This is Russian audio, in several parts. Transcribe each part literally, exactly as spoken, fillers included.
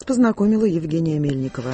познакомила Евгения Мельникова.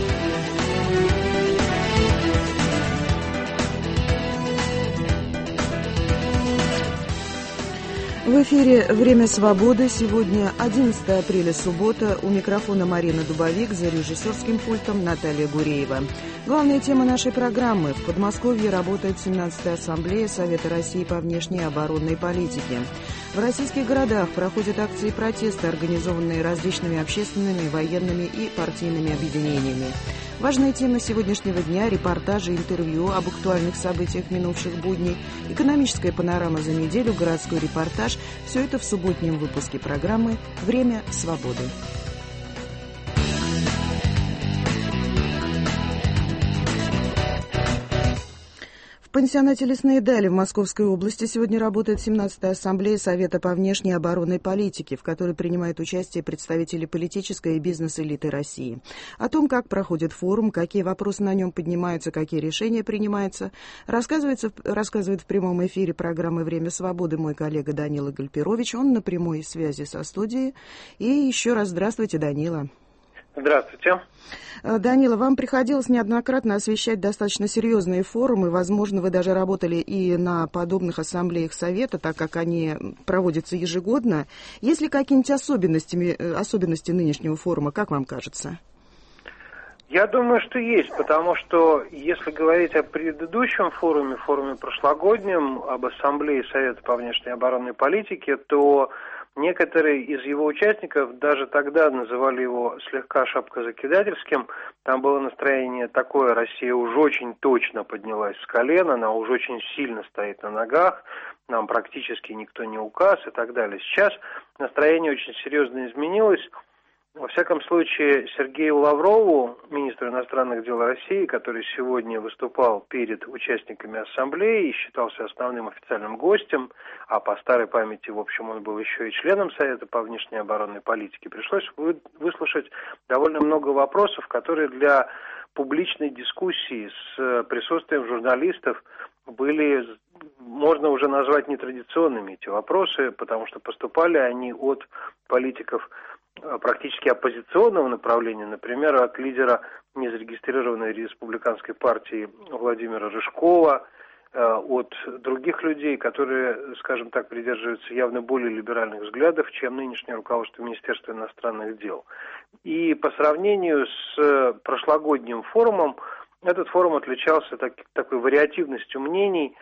В эфире «Время свободы». Сегодня одиннадцатое апреля, суббота. У микрофона Марина Дубовик, за режиссерским пультом Наталья Гуреева. Главная тема нашей программы. В Подмосковье работает семнадцатая ассамблея Совета России по внешней и оборонной политике. В российских городах проходят акции протеста, организованные различными общественными, военными и партийными объединениями. Важные темы сегодняшнего дня – репортажи, интервью об актуальных событиях минувших будней, экономическая панорама за неделю, городской репортаж – все это в субботнем выпуске программы «Время свободы». В пансионате «Лесные дали» в Московской области сегодня работает семнадцатая ассамблея Совета по внешней и оборонной политике, в которой принимают участие представители политической и бизнес-элиты России. О том, как проходит форум, какие вопросы на нем поднимаются, какие решения принимаются, рассказывается, рассказывает в прямом эфире программы «Время свободы» мой коллега Данила Гальперович. Он на прямой связи со студией. И еще раз здравствуйте, Данила. Здравствуйте. Данила, вам приходилось неоднократно освещать достаточно серьезные форумы. Возможно, вы даже работали и на подобных ассамблеях Совета, так как они проводятся ежегодно. Есть ли какие-нибудь особенности, особенности нынешнего форума, как вам кажется? Я думаю, что есть, потому что если говорить о предыдущем форуме, форуме прошлогоднем, об ассамблее Совета по внешней и оборонной политике, то некоторые из его участников даже тогда называли его слегка шапкозакидательским. Там было настроение такое: Россия уж очень точно поднялась с колена, она уж очень сильно стоит на ногах, нам практически никто не указ и так далее. Сейчас настроение очень серьезно изменилось. Во всяком случае, Сергею Лаврову, министру иностранных дел России, который сегодня выступал перед участниками ассамблеи и считался основным официальным гостем, а по старой памяти, в общем, он был еще и членом Совета по внешней и оборонной политике, пришлось выслушать довольно много вопросов, которые для публичной дискуссии с присутствием журналистов были, можно уже назвать, нетрадиционными эти вопросы, потому что поступали они от политиков практически оппозиционного направления, например, от лидера незарегистрированной республиканской партии Владимира Рыжкова, от других людей, которые, скажем так, придерживаются явно более либеральных взглядов, чем нынешнее руководство Министерства иностранных дел. И по сравнению с прошлогодним форумом, этот форум отличался так, такой вариативностью мнений,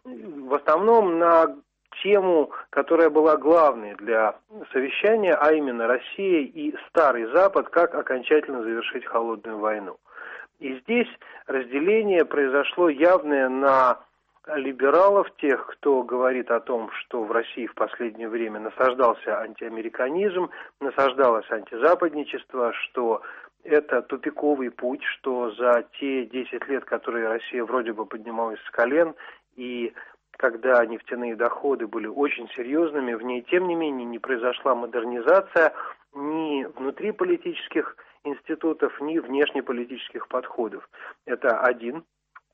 в основном на тему, которая была главной для совещания, а именно Россия и Старый Запад, как окончательно завершить холодную войну. И здесь разделение произошло явное на либералов, тех, кто говорит о том, что в России в последнее время насаждался антиамериканизм, насаждалось антизападничество, что это тупиковый путь, что за те десять лет, которые Россия вроде бы поднималась с колен, и когда нефтяные доходы были очень серьезными, в ней, тем не менее, не произошла модернизация ни внутри политических институтов, ни внешнеполитических подходов. Это один,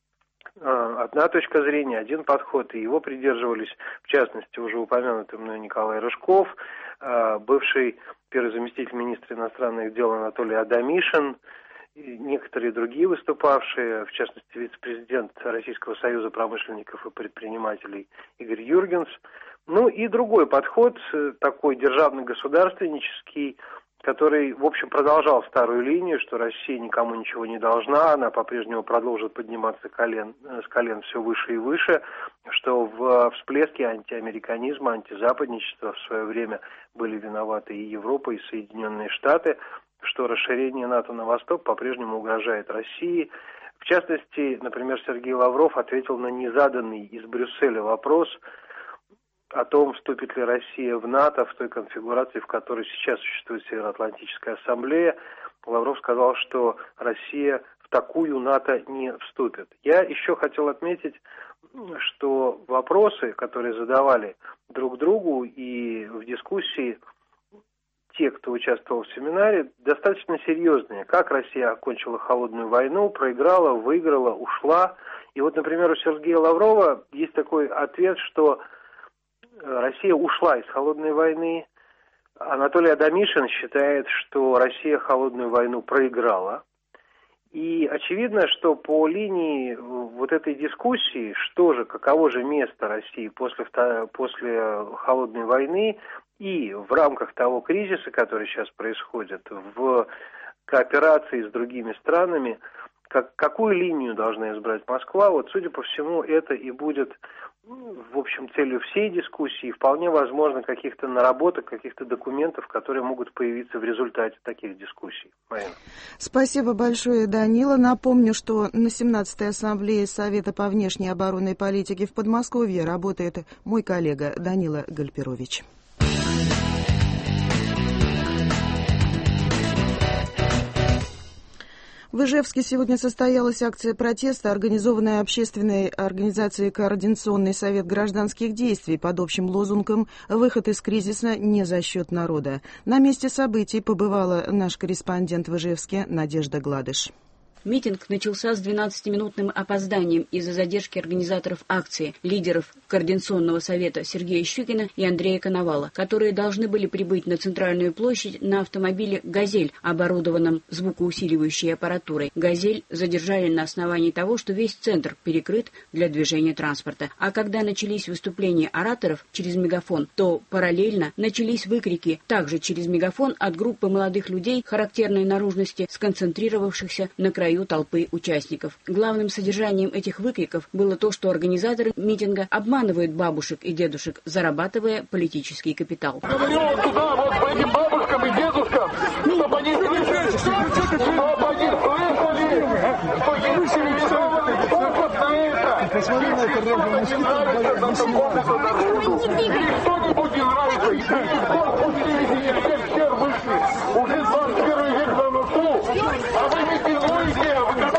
одна точка зрения, один подход, и его придерживались, в частности, уже упомянутый мной Николай Рыжков, бывший первый заместитель министра иностранных дел Анатолий Адамишин, и некоторые другие выступавшие, в частности, вице-президент Российского союза промышленников и предпринимателей Игорь Юргенс. Ну и другой подход, такой державно-государственнический, который, в общем, продолжал старую линию, что Россия никому ничего не должна, она по-прежнему продолжит подниматься колен, с колен все выше и выше, что в всплеске антиамериканизма, антизападничества в свое время были виноваты и Европа, и Соединенные Штаты, что расширение НАТО на восток по-прежнему угрожает России. В частности, например, Сергей Лавров ответил на незаданный из Брюсселя вопрос о том, вступит ли Россия в НАТО в той конфигурации, в которой сейчас существует Североатлантическая ассамблея. Лавров сказал, что Россия в такую НАТО не вступит. Я еще хотел отметить, что вопросы, которые задавали друг другу и в дискуссии те, кто участвовал в семинаре, достаточно серьезные. Как Россия окончила холодную войну, проиграла, выиграла, ушла. И вот, например, у Сергея Лаврова есть такой ответ, что Россия ушла из холодной войны, Анатолий Адамишин считает, что Россия холодную войну проиграла. И очевидно, что по линии вот этой дискуссии, что же, каково же место России после, после холодной войны и в рамках того кризиса, который сейчас происходит, в кооперации с другими странами, как, какую линию должна избрать Москва, вот, судя по всему, это и будет, в общем, целью всей дискуссии, вполне возможно, каких-то наработок, каких-то документов, которые могут появиться в результате таких дискуссий. Марина. Спасибо большое, Данила. Напомню, что на семнадцатой ассамблее Совета по внешней оборонной политике в Подмосковье работает мой коллега Данила Гальперович. В Ижевске сегодня состоялась акция протеста, организованная общественной организацией «Координационный совет гражданских действий» под общим лозунгом «Выход из кризиса не за счет народа». На месте событий побывала наш корреспондент в Ижевске Надежда Гладыш. Митинг начался с двенадцатиминутным опозданием из-за задержки организаторов акции, лидеров Координационного совета Сергея Щукина и Андрея Коновала, которые должны были прибыть на центральную площадь на автомобиле «Газель», оборудованном звукоусиливающей аппаратурой. «Газель» задержали на основании того, что весь центр перекрыт для движения транспорта. А когда начались выступления ораторов через мегафон, то параллельно начались выкрики также через мегафон от группы молодых людей характерной наружности, сконцентрировавшихся на краю толпы участников. Главным содержанием этих выкриков было то, что организаторы митинга обманывают бабушек и дедушек, зарабатывая политический капитал. Говорю вот туда, вот по этим бабушкам и дедушкам, чтобы они слышали, чтобы они слышали, что есть цивилизованный опыт на это. Посмотри на это, не нравится на такому народу. Кто-нибудь не нравится, и кто пустили, все вышли. Уже двадцать первый век на носу, а вы митингуете.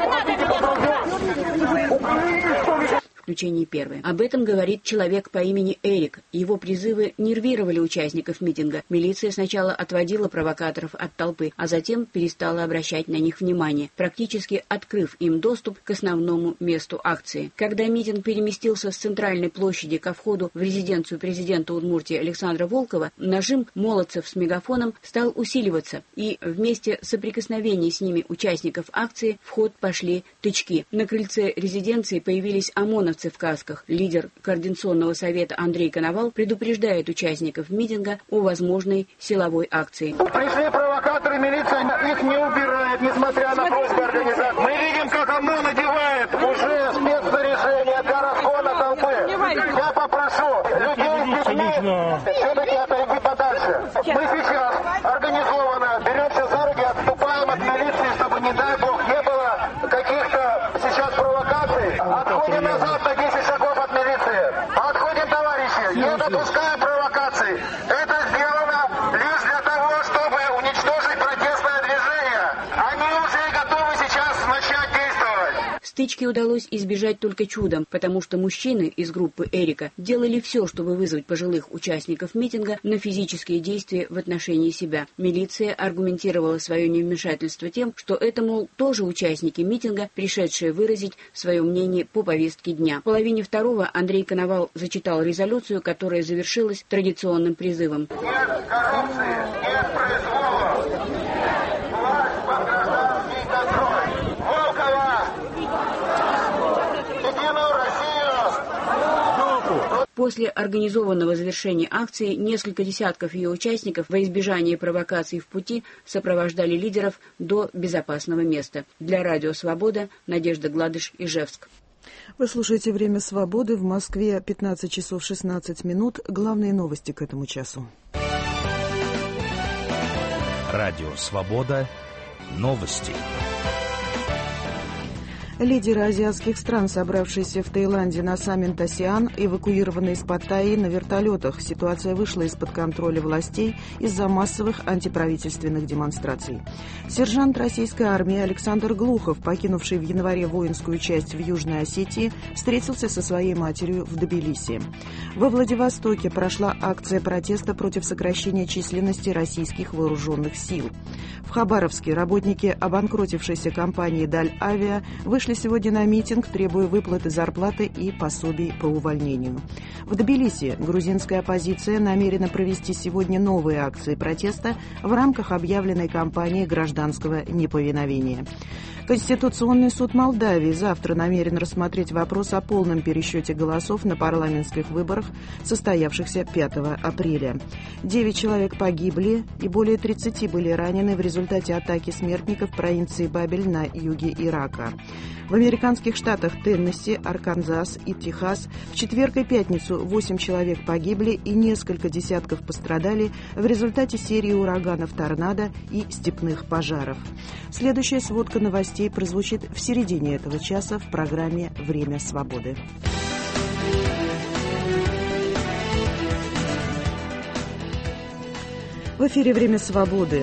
Включение первое. Об этом говорит человек по имени Эрик. Его призывы нервировали участников митинга. Милиция сначала отводила провокаторов от толпы, а затем перестала обращать на них внимание, практически открыв им доступ к основному месту акции. Когда митинг переместился с центральной площади ко входу в резиденцию президента Удмуртии Александра Волкова, нажим молодцев с мегафоном стал усиливаться, и вместе соприкосновений с ними участников акции в ход пошли тычки. На крыльце резиденции появились ОМОНовцы в касках. Лидер Координационного совета Андрей Коновал предупреждает участников митинга о возможной силовой акции. Пришли провокаторы, милиция их не убирает, несмотря на просьбы организации. Мы видим, как ОМОН надевает уже спецснаряжение для разгона толпы. Я попрошу людей с детьми все-таки отойти подальше. Мы сейчас организованно беремся за руки, отступаем от милиции, чтобы, не дай бог, не было каких-то сейчас провокаций. Отходим назад на десять шагов от милиции. Отходим, товарищи. Не допускаем провокаций. Это сделано лишь для того, чтобы уничтожить протестное движение. Они уже готовы сейчас начать действовать. Стычки удалось избежать только чудом, потому что мужчины из группы Эрика делали все, чтобы вызвать пожилых участников митинга на физические действия в отношении себя. Милиция аргументировала свое невмешательство тем, что это, мол, тоже участники митинга, пришедшие выразить свое мнение по повестке дня. В половине второго Андрей Коновал зачитал резолюцию, которая завершилась традиционным призывом. Нет коррупции, нет произвола. Власть под гражданский контроль. Волкова! Единую Россию! После организованного завершения акции несколько десятков ее участников во избежание провокаций в пути сопровождали лидеров до безопасного места. Для Радио Свобода Надежда Гладыш, Ижевск. Вы слушаете «Время свободы». В Москве пятнадцать часов шестнадцать минут. Главные новости к этому часу. Радио Свобода. Новости. Лидеры азиатских стран, собравшиеся в Таиланде на саммит АСЕАН, эвакуированы из Паттайи на вертолетах. Ситуация вышла из-под контроля властей из-за массовых антиправительственных демонстраций. Сержант российской армии Александр Глухов, покинувший в январе воинскую часть в Южной Осетии, встретился со своей матерью в Тбилиси. Во Владивостоке прошла акция протеста против сокращения численности российских вооруженных сил. В Хабаровске работники обанкротившейся компании «Даль Авиа» вышли вышли сегодня на митинг, требуя выплаты зарплаты и пособий по увольнению. В Тбилиси грузинская оппозиция намерена провести сегодня новые акции протеста в рамках объявленной кампании гражданского неповиновения. Конституционный суд Молдавии завтра намерен рассмотреть вопрос о полном пересчете голосов на парламентских выборах, состоявшихся пятого апреля. Девять человек погибли и более тридцати были ранены в результате атаки смертников в провинции Бабель на юге Ирака. В американских штатах Теннесси, Арканзас и Техас в четверг и пятницу восемь человек погибли и несколько десятков пострадали в результате серии ураганов торнадо и степных пожаров. Следующая сводка новостей прозвучит в середине этого часа в программе «Время свободы». В эфире «Время свободы».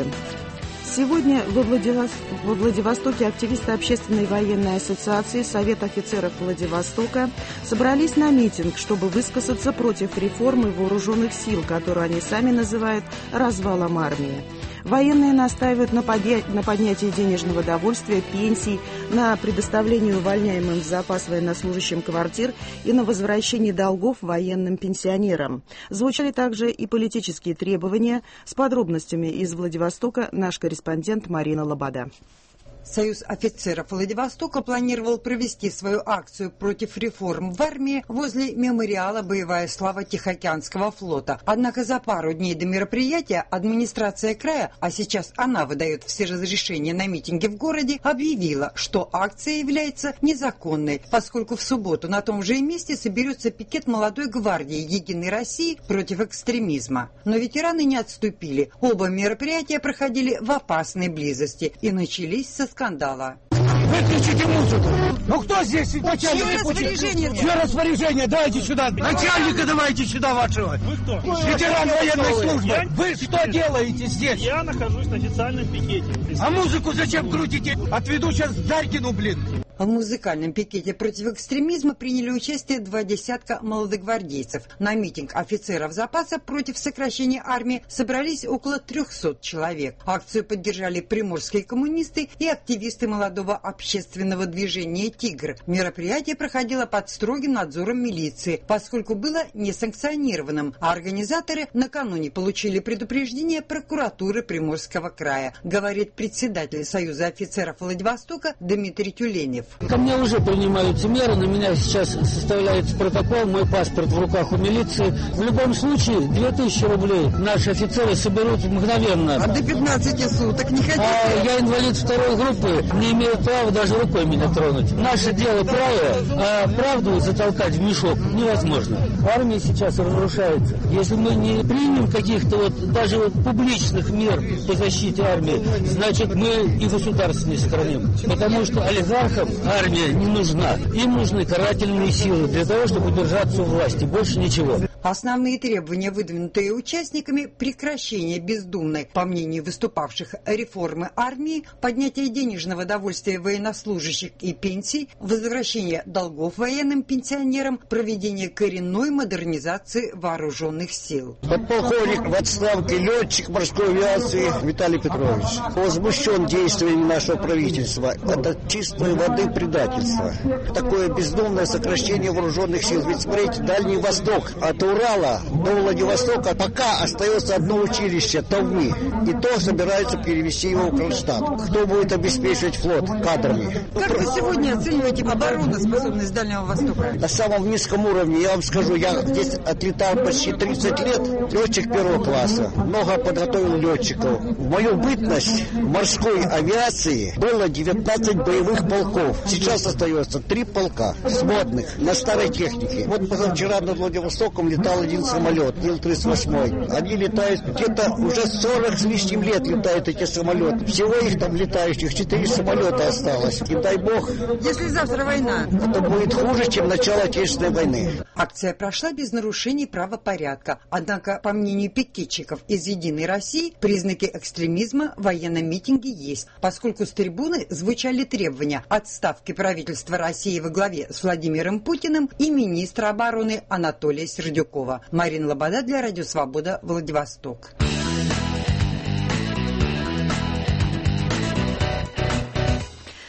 Сегодня во, Владивос... во Владивостоке активисты Общественной военной ассоциации Совет офицеров Владивостока собрались на митинг, чтобы высказаться против реформы вооруженных сил, которую они сами называют развалом армии. Военные настаивают на, подня... на поднятии денежного довольствия, пенсий, на предоставлении увольняемым в запас военнослужащим квартир и на возвращении долгов военным пенсионерам. Звучали также и политические требования. С подробностями из Владивостока наш корреспондент Марина Лобода. Союз офицеров Владивостока планировал провести свою акцию против реформ в армии возле мемориала «Боевая слава Тихоокеанского флота». Однако за пару дней до мероприятия администрация края, а сейчас она выдает все разрешения на митинги в городе, объявила, что акция является незаконной, поскольку в субботу на том же месте соберется пикет молодой гвардии «Единой России» против экстремизма. Но ветераны не отступили. Оба мероприятия проходили в опасной близости и начались со скандала. Выключите музыку! Ну кто здесь? Начальник Чье распоряжение? Чье распоряжение? Дайте сюда! Начальника давайте сюда вашего! Вы кто? Ветеран военной службы! Я? Вы что делаете здесь? Я нахожусь на официальном пикете. А музыку зачем крутите? Отведу сейчас Дарькину, блин! В музыкальном пикете против экстремизма приняли участие два десятка молодогвардейцев. На митинг офицеров запаса против сокращения армии собрались около трехсот человек. Акцию поддержали приморские коммунисты и активисты молодого общественного движения «Тигр». Мероприятие проходило под строгим надзором милиции, поскольку было несанкционированным, а организаторы накануне получили предупреждение прокуратуры Приморского края, говорит председатель Союза офицеров Владивостока Дмитрий Тюленев. Ко мне уже принимаются меры, на меня сейчас составляется протокол, мой паспорт в руках у милиции. В любом случае, две тысячи рублей наши офицеры соберут мгновенно. А до пятнадцати суток не хотите? А я инвалид второй группы, не имею права даже рукой меня тронуть. Наше дело правое, а правду затолкать в мешок невозможно. Армия сейчас разрушается. Если мы не примем каких-то вот даже вот публичных мер по защите армии, значит мы и государство не сохраним. Потому что олигархам армия не нужна. Им нужны карательные силы для того, чтобы удержаться у власти. Больше ничего. Основные требования, выдвинутые участниками: прекращение бездумной, по мнению выступавших, реформы армии, поднятие денежного довольствия военнослужащих и пенсий, возвращение долгов военным пенсионерам, проведение коренной модернизации вооруженных сил. Подполковник в отставке, летчик морской авиации Виталий Петрович возмущен действиями нашего правительства. Это чистой воды предательство. Такое бездумное сокращение вооруженных сил. Ведь смотрите, Дальний Восток от Урала до Владивостока пока остается одно училище Тавмы, и то собираются перевести его в Кронштадт. Кто будет обеспечивать флот кадрами? Как вы сегодня оцениваете обороноспособность Дальнего Востока? На самом низком уровне, я вам скажу, я здесь отлетал почти тридцать лет, летчик первого класса, много подготовил летчиков. В мою бытность в морской авиации было девятнадцать боевых полков. Сейчас остается три полка сводных на старой технике. Вот позавчера над Владивостоком летал один самолет, Ил тридцать восемь. Они летают где-то уже сорок с лишним лет летают эти самолеты. Всего их там летающих четыре самолета осталось. И дай бог, если завтра война, это будет хуже, чем начало Отечественной войны. Акция прошла без нарушений правопорядка. Однако, по мнению пикетчиков из «Единой России», признаки экстремизма в военном митинге есть, поскольку с трибуны звучали требования отставки правительства России во главе с Владимиром Путиным и министра обороны Анатолия Сердюкова. Марина Лобода для Радио Свобода, Владивосток. Внимание!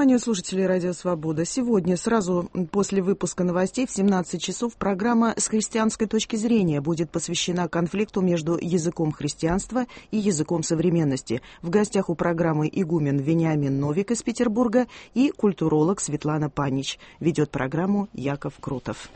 Вниманию слушателей Радио Свобода. Сегодня, сразу после выпуска новостей в семнадцать часов, программа «С христианской точки зрения» будет посвящена конфликту между языком христианства и языком современности. В гостях у программы игумен Вениамин Новик из Петербурга и культуролог Светлана Панич. Ведет программу Яков Крутов.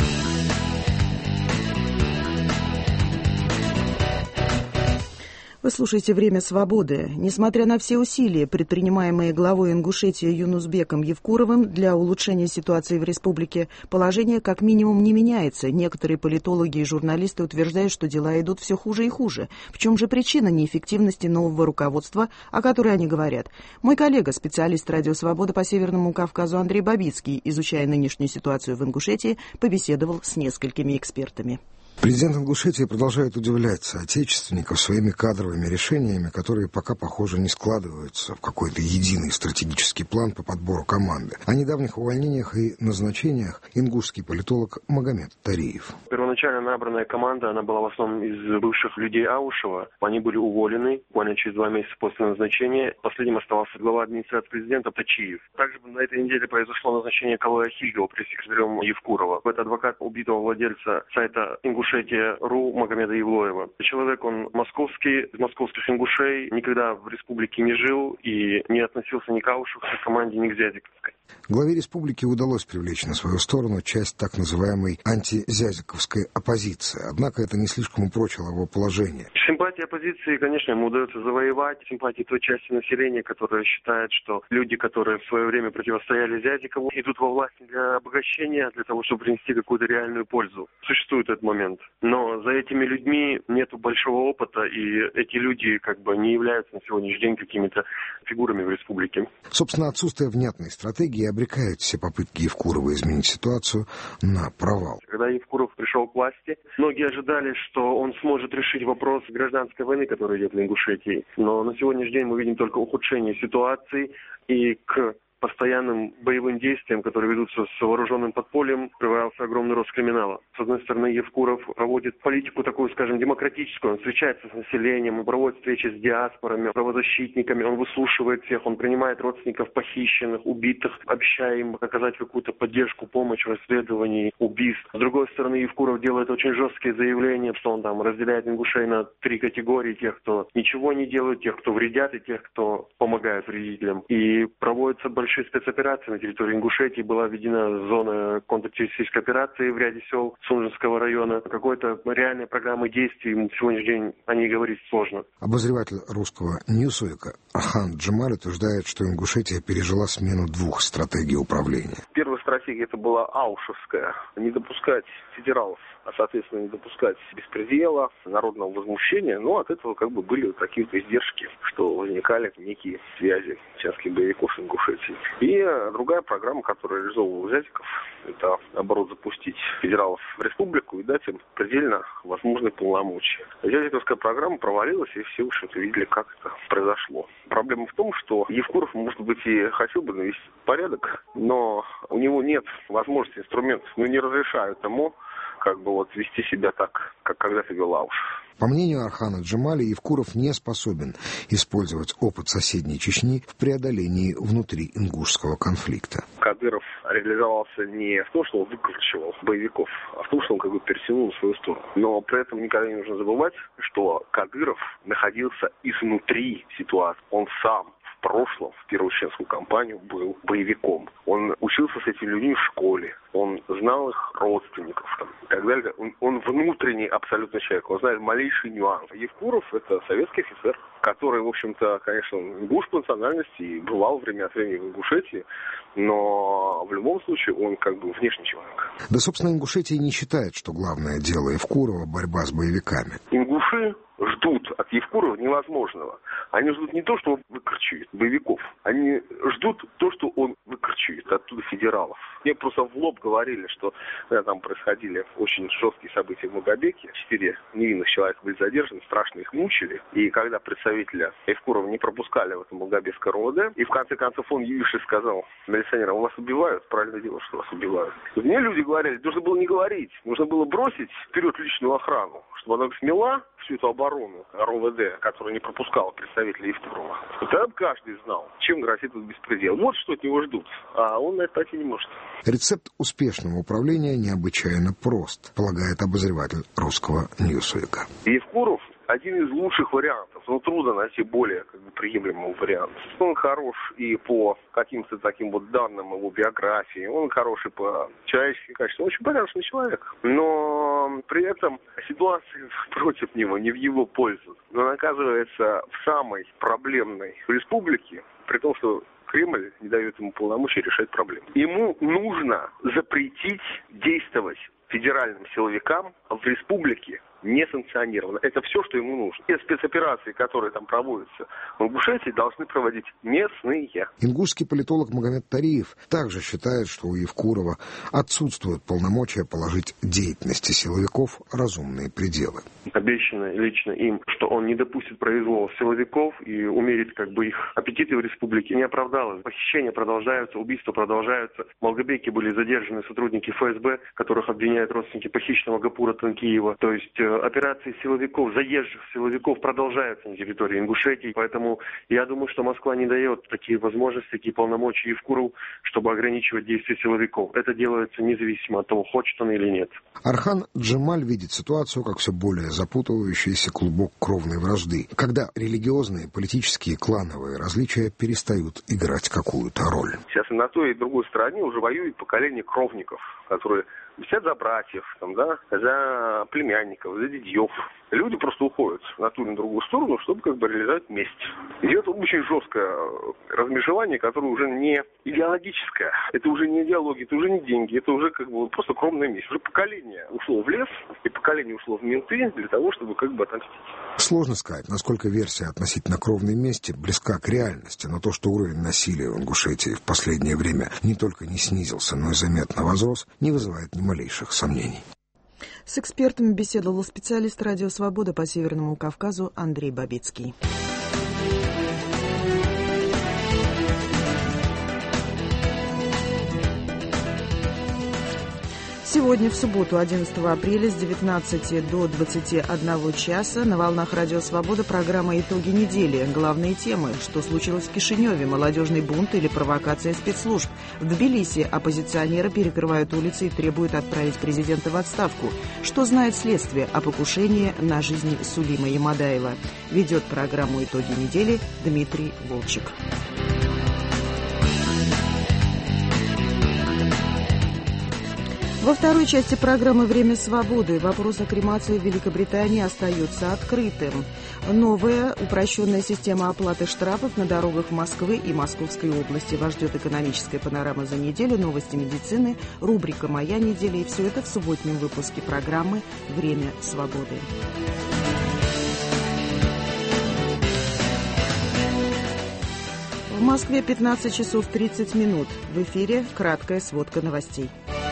Вы слушаете «Время свободы». Несмотря на все усилия, предпринимаемые главой Ингушетии Юнусбеком Евкуровым для улучшения ситуации в республике, положение как минимум не меняется. Некоторые политологи и журналисты утверждают, что дела идут все хуже и хуже. В чем же причина неэффективности нового руководства, о которой они говорят? Мой коллега, специалист «Радио Свобода» по Северному Кавказу Андрей Бабицкий, изучая нынешнюю ситуацию в Ингушетии, побеседовал с несколькими экспертами. Президент Ингушетии продолжает удивлять соотечественников своими кадровыми решениями, которые пока, похоже, не складываются в какой-то единый стратегический план по подбору команды. О недавних увольнениях и назначениях ингушский политолог Магомед Тариев. Первоначально набранная команда, она была в основном из бывших людей Аушева. Они были уволены буквально через два месяца после назначения. Последним оставался глава администрации президента Тачиев. Также на этой неделе произошло назначение Калоя Хильгова пресс-секретарем Евкурова. Это адвокат убитого владельца сайта Ингушетия .ру Магомеда Евлоева. Человек, он московский, из московских ингушей, никогда в республике не жил и не относился ни к аушевской команде, ни к зязиковской. Главе республики удалось привлечь на свою сторону часть так называемой антизязиковской оппозиции, однако это не слишком упрочило его положение. Симпатии оппозиции, конечно, ему удается завоевать. Симпатии той части населения, которая считает, что люди, которые в свое время противостояли Зязикову, идут во власть для обогащения, для того, чтобы принести какую-то реальную пользу. Существует этот момент. Но за этими людьми нет большого опыта, и эти люди как бы не являются на сегодняшний день какими-то фигурами в республике. Собственно, отсутствие внятной стратегии обрекает все попытки Евкурова изменить ситуацию на провал. Когда Евкуров пришел к власти, многие ожидали, что он сможет решить вопрос гражданской войны, которая идет в Ингушетии. Но на сегодняшний день мы видим только ухудшение ситуации, и к постоянным боевым действиям, которые ведутся с вооруженным подпольем, прибавился огромный рост криминала. С одной стороны, Евкуров проводит политику такую, скажем, демократическую. Он встречается с населением, он проводит встречи с диаспорами, правозащитниками, он выслушивает всех, он принимает родственников похищенных, убитых, обещая им оказать какую-то поддержку, помощь в расследовании убийств. С другой стороны, Евкуров делает очень жесткие заявления, что он там разделяет ингушей на три категории: тех, кто ничего не делает, тех, кто вредят, и тех, кто помогает вредителям. И проводится большой спецоперации на территории Ингушетии. Была введена зона контртеррористической операции в ряде сел Сунжинского района. Какой-то реальной программы действий на сегодняшний день о ней говорить сложно. Обозреватель русского Ньюсуика Архан Джемаль утверждает, что Ингушетия пережила смену двух стратегий управления. Первая стратегия это была аушевская. Не допускать федералов, а соответственно не допускать беспредела, народного возмущения. Но от этого как бы были какие-то издержки, что возникали некие связи чеченских боевиков с Ингушетией. И другая программа, которую реализовывал Зязиков, это, наоборот, запустить федералов в республику и дать им предельно возможные полномочия. Зязиковская программа провалилась, и все уж это видели, как это произошло. Проблема в том, что Евкуров, может быть, и хотел бы навести порядок, но у него нет возможности, инструментов, ну, не разрешают ему как бы вот вести себя так, как когда-то вел Аушев. По мнению Архана Джемаля, Евкуров не способен использовать опыт соседней Чечни в преодолении внутриингушского конфликта. Кадыров реализовался не в том, что он выкручивал боевиков, а в том, что он как бы перетянул на свою сторону. Но при этом никогда не нужно забывать, что Кадыров находился изнутри ситуации. Он сам в прошлом, в первую чеченскую кампанию, был боевиком. Он учился с этими людьми в школе, он знал их родственников там, и так далее. Он, он внутренний абсолютно человек, он знает малейший нюанс. Евкуров – это советский офицер, который, в общем-то, конечно, ингуш по национальности и бывал время от времени в Ингушетии, но в любом случае он как бы внешний человек. Да, собственно, Ингушетия не считает, что главное дело Евкурова – борьба с боевиками. Ингуши ждут от Евкурова невозможного. Они ждут не то, что он выкручивает боевиков. Они ждут то, что он выкручивает выкорчует оттуда федералов. Мне просто в лоб говорили, что когда там происходили очень жесткие события в Мулгобеке, четыре невинных человека были задержаны, страшно их мучили. И когда представителя Евкурова не пропускали в это Мулгобекское РОВД, и в конце концов он, явившись, сказал милиционерам: вас убивают, правильно дело, что вас убивают. И мне люди говорили, нужно было не говорить, нужно было бросить вперед личную охрану, чтобы она смела всю эту оборону РОВД, которая не пропускала представителей Евкурова. И тогда бы каждый знал, чем грозит этот беспредел. Вот что от него ждут, а он на это пойти не может. Рецепт успешного управления необычайно прост, полагает обозреватель русского Ньюсвика. Евкуров один из лучших вариантов, но трудно найти более как бы приемлемого варианта. Он хорош и по каким-то таким вот данным его биографии, он хорош и по человеческим качествам, очень порядочный человек. Но при этом ситуация против него, не в его пользу. Но он оказывается в самой проблемной республике, при том, что Кремль не дает ему полномочий решать проблемы. Ему нужно запретить действовать федеральным силовикам в республике не санкционировано. Это все, что ему нужно. Все спецоперации, которые там проводятся в Ингушетии, должны проводить местные. Ингушский политолог Магомед Тариев также считает, что у Евкурова отсутствуют полномочия положить деятельности силовиков разумные пределы. Обещано лично им, что он не допустит произвола силовиков и умерит как бы их аппетиты в республике, не оправдалось. Похищения продолжаются, убийства продолжаются. В Малгобеке были задержаны сотрудники эф эс бэ, которых обвиняют родственники похищенного Гапура Танкиева. То есть операции силовиков, заезжих силовиков продолжаются на территории Ингушетии. Поэтому я думаю, что Москва не дает такие возможности, такие полномочия Евкурову, чтобы ограничивать действия силовиков. Это делается независимо от того, хочет он или нет. Архан Джемаль видит ситуацию как все более запутывающийся клубок кровной вражды, когда религиозные, политические, клановые различия перестают играть какую-то роль. Сейчас и на той, и другой стороне уже воюет поколение кровников, которые мстят за братьев, там, да, за племянников, за дядьев. Люди просто уходят на ту или на другую сторону, чтобы как бы реализовать месть. Идет очень жесткое размежевание, которое уже не идеологическое. Это уже не идеология, это уже не деньги, это уже как бы просто кровная месть. Уже поколение ушло в лес, и поколение ушло в менты для того, чтобы как бы отомстить. Сложно сказать, насколько версия относительно кровной мести близка к реальности, но то, что уровень насилия в Ингушетии в последнее время не только не снизился, но и заметно возрос, не вызывает ни малейших сомнений. С экспертами беседовал специалист «Радио Свобода» по Северному Кавказу Андрей Бабицкий. Сегодня, в субботу, одиннадцатого апреля, с девятнадцати до двадцати одного часа на волнах «Радио Свобода» программа «Итоги недели». Главные темы: что случилось в Кишиневе, молодежный бунт или провокация спецслужб. В Тбилиси оппозиционеры перекрывают улицы и требуют отправить президента в отставку. Что знает следствие о покушении на жизнь Сулима Ямадаева. Ведет программу «Итоги недели» Дмитрий Волчек. Во второй части программы «Время свободы» вопрос о кремации в Великобритании остается открытым. Новая упрощенная система оплаты штрафов на дорогах Москвы и Московской области. Вас ждет экономическая панорама за неделю, новости медицины, рубрика «Моя неделя». И все это в субботнем выпуске программы «Время свободы». В Москве пятнадцать часов тридцать минут. В эфире краткая сводка новостей.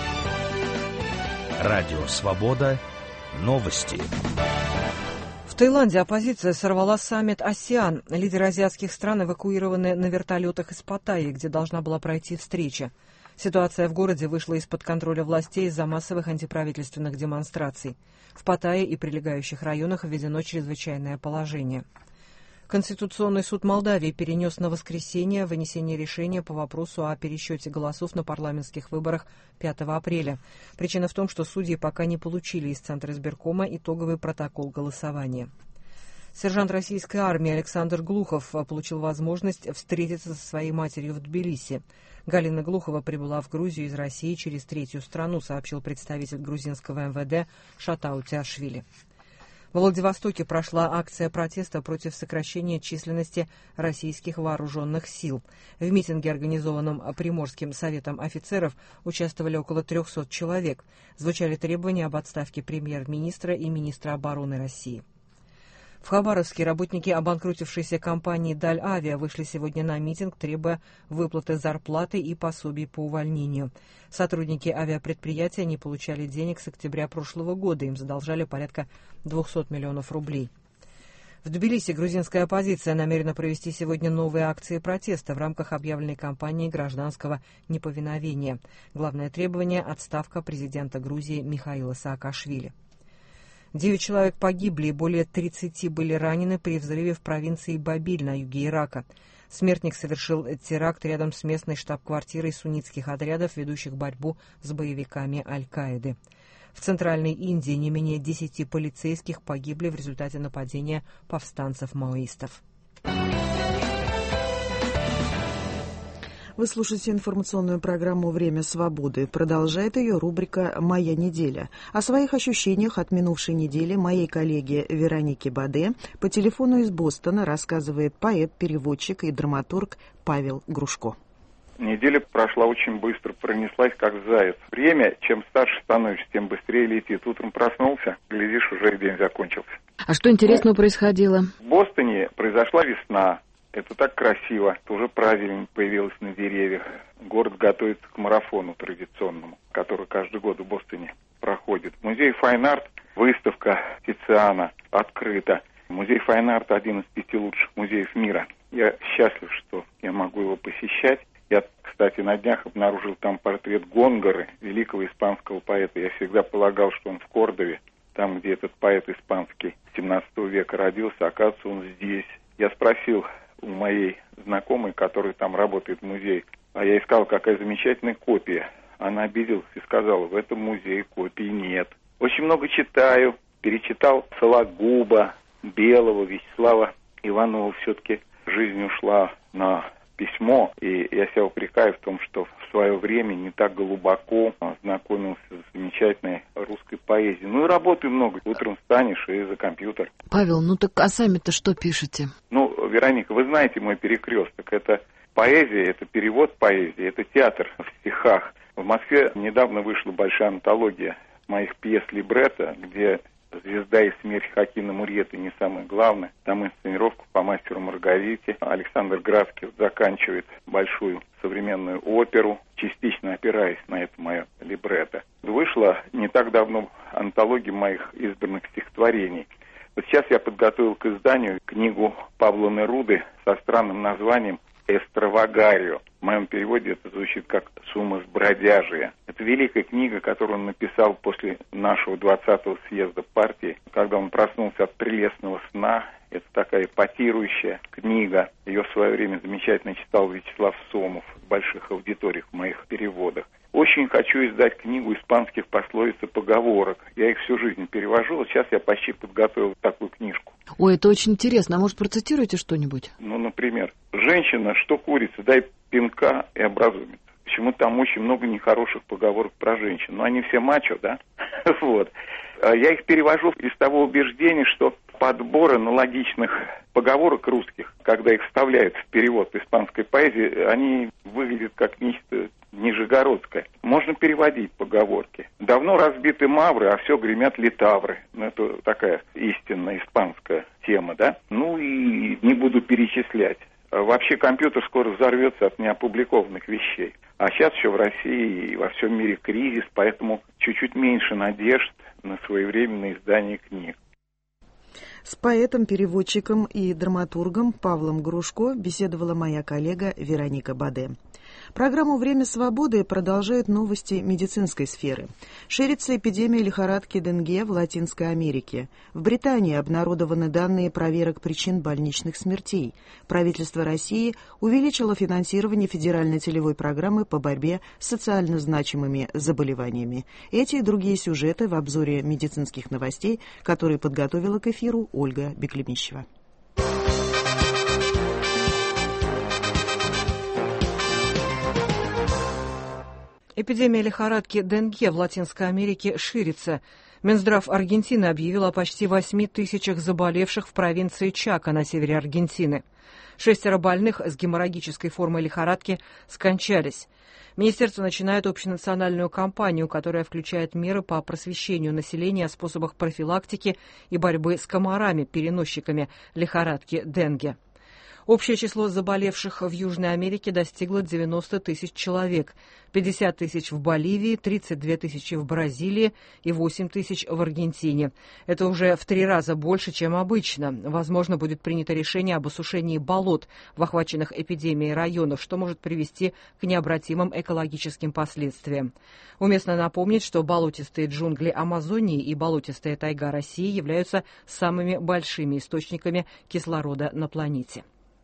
Радио «Свобода». Новости. В Таиланде оппозиция сорвала саммит АСЕАН. Лидеры азиатских стран эвакуированы на вертолетах из Паттайи, где должна была пройти встреча. Ситуация в городе вышла из-под контроля властей из-за массовых антиправительственных демонстраций. В Паттайи и прилегающих районах введено чрезвычайное положение. Конституционный суд Молдавии перенес на воскресенье вынесение решения по вопросу о пересчете голосов на парламентских выборах пятого апреля. Причина в том, что судьи пока не получили из Центра избиркома итоговый протокол голосования. Сержант российской армии Александр Глухов получил возможность встретиться со своей матерью в Тбилиси. Галина Глухова прибыла в Грузию из России через третью страну, сообщил представитель грузинского эм вэ дэ Шатау Тиашвили. В Владивостоке прошла акция протеста против сокращения численности российских вооруженных сил. В митинге, организованном Приморским советом офицеров, участвовали около трехсот человек. Звучали требования об отставке премьер-министра и министра обороны России. В Хабаровске работники обанкротившейся компании «Даль Авиа» вышли сегодня на митинг, требуя выплаты зарплаты и пособий по увольнению. Сотрудники авиапредприятия не получали денег с октября прошлого года, им задолжали порядка двухсот миллионов рублей. В Тбилиси грузинская оппозиция намерена провести сегодня новые акции протеста в рамках объявленной кампании гражданского неповиновения. Главное требование – отставка президента Грузии Михаила Саакашвили. Девять человек погибли и более тридцати были ранены при взрыве в провинции Бабиль на юге Ирака. Смертник совершил теракт рядом с местной штаб-квартирой суннитских отрядов, ведущих борьбу с боевиками Аль-Каиды. В Центральной Индии не менее десяти полицейских погибли в результате нападения повстанцев-маоистов. Вы слушаете информационную программу «Время свободы». Продолжает ее рубрика «Моя неделя». О своих ощущениях от минувшей недели моей коллеге Веронике Баде по телефону из Бостона рассказывает поэт, переводчик и драматург Павел Грушко. Неделя прошла очень быстро, пронеслась как заяц. Время, чем старше становишься, тем быстрее летит. Утром проснулся, глядишь, уже день закончился. А что интересного ну, происходило? В Бостоне произошла весна. Это так красиво. Уже праздник появилась на деревьях. Город готовится к марафону традиционному, который каждый год в Бостоне проходит. Музей файн-арт, выставка Тициана открыта. Музей файн-арт один из пяти лучших музеев мира. Я счастлив, что я могу его посещать. Я, кстати, на днях обнаружил там портрет Гонгоры, великого испанского поэта. Я всегда полагал, что он в Кордове, там, где этот поэт испанский семнадцатого века родился. Оказывается, он здесь. Я спросил у моей знакомой, которая там работает в музее, а я искал, какая замечательная копия. Она обиделась и сказала, в этом музее копий нет. Очень много читаю, перечитал Сологуба, Белого, Вячеслава Иванова. Все-таки жизнь ушла на письмо, и я себя упрекаю в том, что в свое время не так глубоко знакомился с замечательной русской поэзией. Ну и работы много. Утром встанешь и за компьютер. Павел, ну так а сами-то что пишете? Ну, Вероника, вы знаете мой перекресток. Это поэзия, это перевод поэзии, это театр в стихах. В Москве недавно вышла большая антология моих пьес либретто, где «Звезда и смерть» Хакина Мурьеты не самое главное. Там инсценировку по «Мастеру Маргарите». Александр Градский заканчивает большую современную оперу, частично опираясь на это мое либретто. Вышла не так давно антология моих избранных стихотворений. Вот сейчас я подготовил к изданию книгу Павла Неруды со странным названием «Эстравагарио». В моем переводе это звучит как «Суммас бродяжия». Это великая книга, которую он написал после нашего двадцатого съезда партии, когда он проснулся от прелестного сна. Это такая эпатирующая книга. Ее в свое время замечательно читал Вячеслав Сомов в больших аудиториях в моих переводах. Очень хочу издать книгу испанских пословиц и поговорок. Я их всю жизнь перевожу, вот сейчас я почти подготовил такую книжку. Ой, это очень интересно. А может, процитируете что-нибудь? Ну, например, «Женщина, что курица, дай пинка и образумится». Почему там очень много нехороших поговорок про женщин. Ну, они все мачо, да? Вот. Я их перевожу из того убеждения, что подбор аналогичных поговорок русских, когда их вставляют в перевод испанской поэзии, они выглядят как нечто нижегородское. Можно переводить поговорки. Давно разбиты мавры, а все гремят литавры. Ну, это такая истинная испанская тема, да? Ну и не буду перечислять. Вообще компьютер скоро взорвется от неопубликованных вещей. А сейчас еще в России и во всем мире кризис, поэтому чуть-чуть меньше надежд на своевременное издание книг. С поэтом, переводчиком и драматургом Павлом Грушко беседовала моя коллега Вероника Баде. Программу «Время свободы» продолжают новости медицинской сферы. Ширится эпидемия лихорадки Денге в Латинской Америке. В Британии обнародованы данные проверок причин больничных смертей. Правительство России увеличило финансирование федеральной целевой программы по борьбе с социально значимыми заболеваниями. Эти и другие сюжеты в обзоре медицинских новостей, которые подготовила к эфиру Ольга Беклемищева. Эпидемия лихорадки Денге в Латинской Америке ширится. Минздрав Аргентины объявил о почти восьми тысячах заболевших в провинции Чако на севере Аргентины. Шестеро больных с геморрагической формой лихорадки скончались. Министерство начинает общенациональную кампанию, которая включает меры по просвещению населения о способах профилактики и борьбы с комарами, переносчиками лихорадки денге. Общее число заболевших в Южной Америке достигло девяносто тысяч человек, пятьдесят тысяч в Боливии, тридцать две тысячи в Бразилии и восемь тысяч в Аргентине. Это уже в три раза больше, чем обычно. Возможно, будет принято решение об осушении болот в охваченных эпидемией районах, что может привести к необратимым экологическим последствиям. Уместно напомнить, что болотистые джунгли Амазонии и болотистая тайга России являются самыми большими источниками кислорода на планете.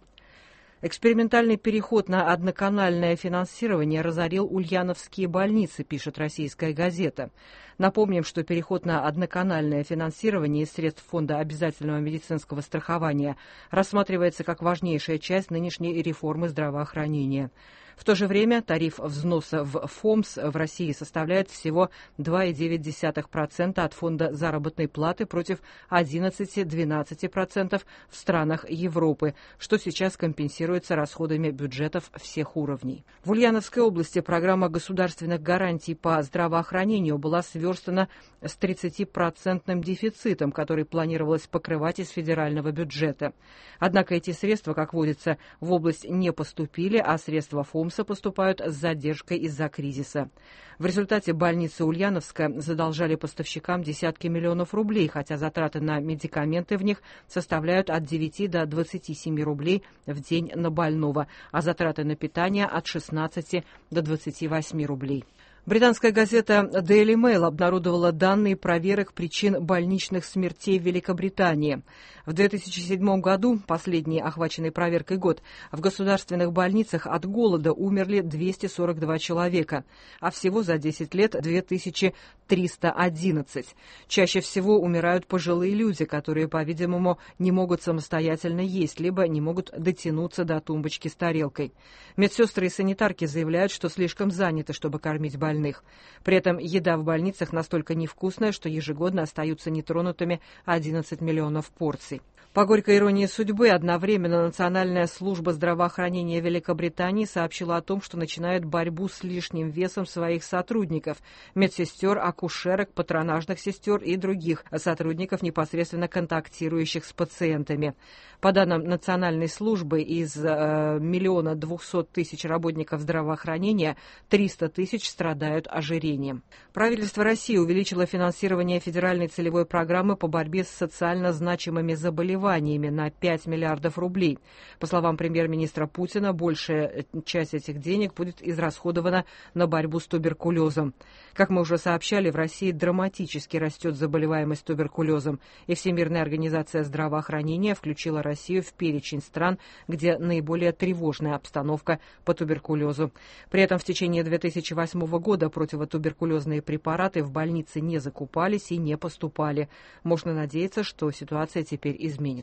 Экспериментальный переход на одноканальное финансирование разорил ульяновские больницы, пишет «Российская газета». Напомним, что переход на одноканальное финансирование из средств Фонда обязательного медицинского страхования рассматривается как важнейшая часть нынешней реформы здравоохранения. В то же время тариф взноса в ФОМС в России составляет всего два целых девять десятых процента от фонда заработной платы против одиннадцать-двенадцать процентов в странах Европы, что сейчас компенсируется расходами бюджетов всех уровней. В Ульяновской области программа государственных гарантий по здравоохранению была сверстана с тридцатипроцентным дефицитом, который планировалось покрывать из федерального бюджета. Однако эти средства, как водится, в область не поступили, а средства ФОМСа поступают с задержкой из-за кризиса. В результате больницы Ульяновска задолжали поставщикам десятки миллионов рублей, хотя затраты на медикаменты в них составляют от девяти до двадцати семи рублей в день на больного, а затраты на питание от шестнадцати до двадцати восьми рублей. Британская газета Daily Mail обнародовала данные проверок причин больничных смертей в Великобритании. В две тысячи седьмом году, последний охваченный проверкой год, в государственных больницах от голода умерли двести сорок два человека, а всего за десять лет две тысячи триста одиннадцать. Чаще всего умирают пожилые люди, которые, по-видимому, не могут самостоятельно есть, либо не могут дотянуться до тумбочки с тарелкой. Медсестры и санитарки заявляют, что слишком заняты, чтобы кормить больных. Больных. При этом еда в больницах настолько невкусная, что ежегодно остаются нетронутыми одиннадцать миллионов порций. По горькой иронии судьбы, одновременно Национальная служба здравоохранения Великобритании сообщила о том, что начинает борьбу с лишним весом своих сотрудников – медсестер, акушерок, патронажных сестер и других сотрудников, непосредственно контактирующих с пациентами. По данным Национальной службы, из э, миллиона двухсот тысяч работников здравоохранения триста тысяч страдают ожирением. Правительство России увеличило финансирование федеральной целевой программы по борьбе с социально значимыми заболеваниями на пять миллиардов рублей. По словам премьер-министра Путина, большая часть этих денег будет израсходована на борьбу с туберкулезом. Как мы уже сообщали, в России драматически растет заболеваемость туберкулезом, и Всемирная организация здравоохранения включила Россию в перечень стран, где наиболее тревожная обстановка по туберкулезу. При этом в течение две тысячи восьмого года противотуберкулезные препараты в больнице не закупались и не поступали. Можно надеяться, что ситуация теперь изменится.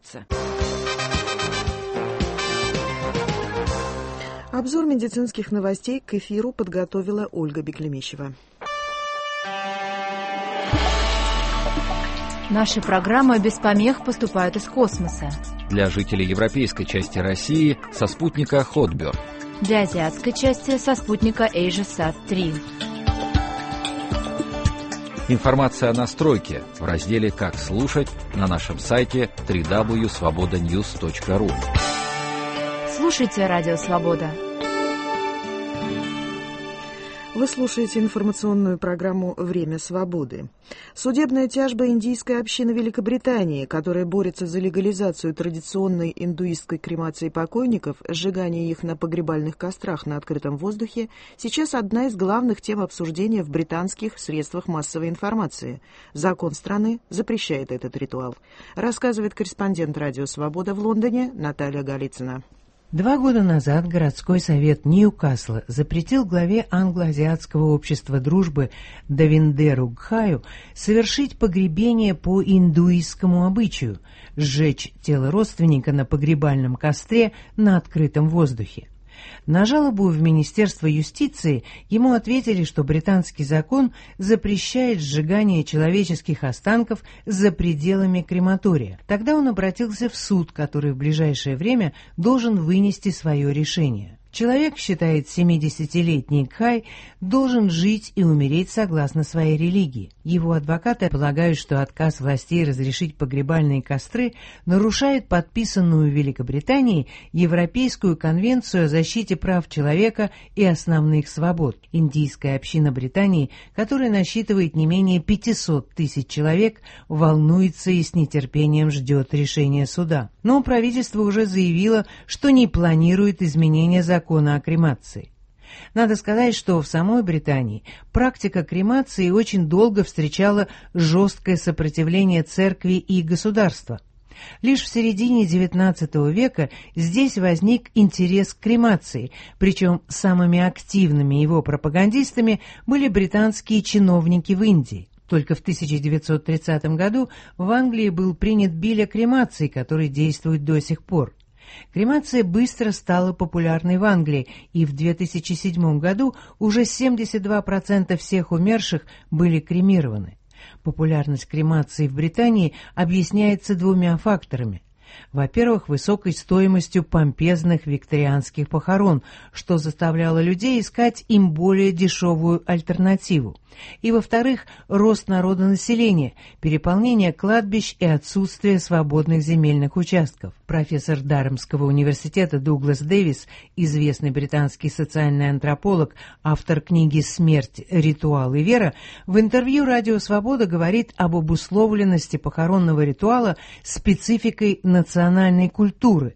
Обзор медицинских новостей к эфиру подготовила Ольга Беклемищева. Наши программы без помех поступают из космоса. Для жителей европейской части России со спутника Хотберг. Для азиатской части со спутника AsiaSat три. Информация о настройке в разделе «Как слушать» на нашем сайте дабл ю дабл ю дабл ю точка свобода ньюс точка ру. Слушайте Радио Свобода. Вы слушаете информационную программу «Время свободы». Судебная тяжба индийской общины Великобритании, которая борется за легализацию традиционной индуистской кремации покойников, сжигание их на погребальных кострах на открытом воздухе, сейчас одна из главных тем обсуждения в британских средствах массовой информации. Закон страны запрещает этот ритуал. Рассказывает корреспондент «Радио Свобода» в Лондоне Наталья Голицына. Два года назад городской совет Ньюкасла запретил главе англо-азиатского общества дружбы Давиндеру Гхаю совершить погребение по индуистскому обычаю – сжечь тело родственника на погребальном костре на открытом воздухе. На жалобу в Министерство юстиции ему ответили, что британский закон запрещает сжигание человеческих останков за пределами крематория. Тогда он обратился в суд, который в ближайшее время должен вынести свое решение. Человек, считает семидесятилетний Гхай, должен жить и умереть согласно своей религии. Его адвокаты полагают, что отказ властей разрешить погребальные костры нарушает подписанную в Великобритании Европейскую конвенцию о защите прав человека и основных свобод. Индийская община Британии, которая насчитывает не менее пятьсот тысяч человек, волнуется и с нетерпением ждет решения суда. Но правительство уже заявило, что не планирует изменения закона закона о кремации. Надо сказать, что в самой Британии практика кремации очень долго встречала жесткое сопротивление церкви и государства. Лишь в середине девятнадцатого века здесь возник интерес к кремации, причем самыми активными его пропагандистами были британские чиновники в Индии. Только в тысяча девятьсот тридцатом году в Англии был принят биль о кремации, который действует до сих пор. Кремация быстро стала популярной в Англии, и в две тысячи седьмом году уже семьдесят два процента всех умерших были кремированы. Популярность кремации в Британии объясняется двумя факторами. Во-первых, высокой стоимостью помпезных викторианских похорон, что заставляло людей искать им более дешевую альтернативу. И, во-вторых, рост народонаселения, переполнение кладбищ и отсутствие свободных земельных участков. Профессор Дарамского университета Дуглас Дэвис, известный британский социальный антрополог, автор книги «Смерть, ритуал и вера», в интервью «Радио Свобода» говорит об обусловленности похоронного ритуала спецификой национальной культуры.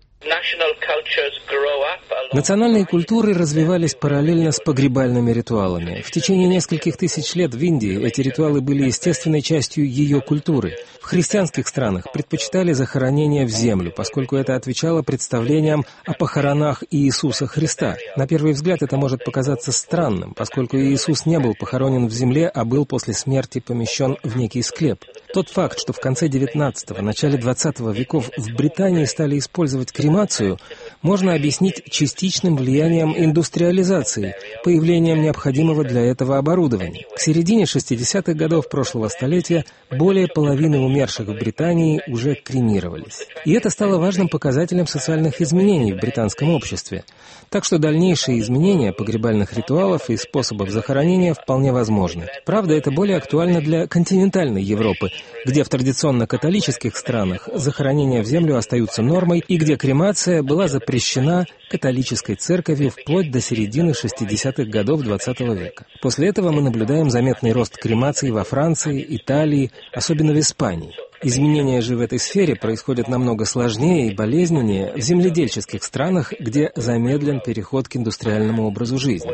Национальные культуры развивались параллельно с погребальными ритуалами. В течение нескольких тысяч лет в Индии эти ритуалы были естественной частью ее культуры. В христианских странах предпочитали захоронение в землю, поскольку это отвечало представлениям о похоронах Иисуса Христа. На первый взгляд это может показаться странным, поскольку Иисус не был похоронен в земле, а был после смерти помещен в некий склеп. Тот факт, что в конце девятнадцатого, начале двадцатого веков в Британии стали использовать кремацию, можно объяснить частичным влиянием индустриализации, появлением необходимого для этого оборудования. К середине шестидесятых годов прошлого столетия более половины умерших в Британии уже кремировались. И это стало важным показателем социальных изменений в британском обществе. Так что дальнейшие изменения погребальных ритуалов и способов захоронения вполне возможны. Правда, это более актуально для континентальной Европы, где в традиционно католических странах захоронения в землю остаются нормой и где кремация была запрещена католической церковью вплоть до середины шестидесятых годов двадцатого века. После этого мы наблюдаем заметный рост кремаций во Франции, Италии, особенно в Испании. Изменения же в этой сфере происходят намного сложнее и болезненнее в земледельческих странах, где замедлен переход к индустриальному образу жизни.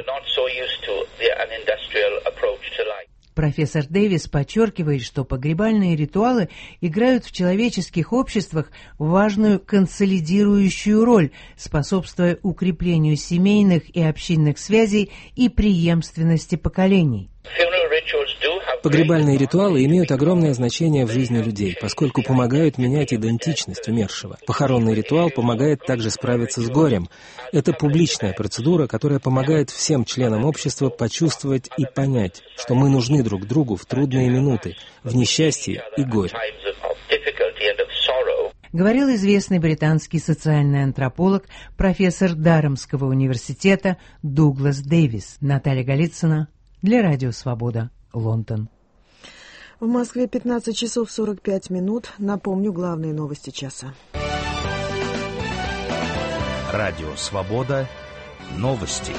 Профессор Дэвис подчеркивает, что погребальные ритуалы играют в человеческих обществах важную консолидирующую роль, способствуя укреплению семейных и общинных связей и преемственности поколений. Погребальные ритуалы имеют огромное значение в жизни людей, поскольку помогают менять идентичность умершего. Похоронный ритуал помогает также справиться с горем. Это публичная процедура, которая помогает всем членам общества почувствовать и понять, что мы нужны друг другу в трудные минуты, в несчастье и горе. Говорил известный британский социальный антрополог, профессор Дарамского университета Дуглас Дэвис. Наталья Голицына для Радио Свобода, Лондон. В Москве пятнадцать часов сорок пять минут. Напомню главные новости часа. Радио Свобода. Новости.